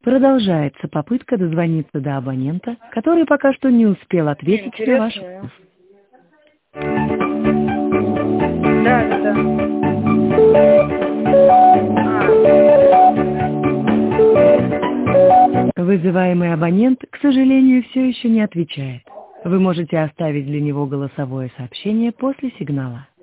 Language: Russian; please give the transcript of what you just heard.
Продолжается попытка дозвониться до абонента, который пока что не успел ответить на ваш вопрос. Да. Вызываемый абонент, к сожалению, все еще не отвечает. Вы можете оставить для него голосовое сообщение после сигнала.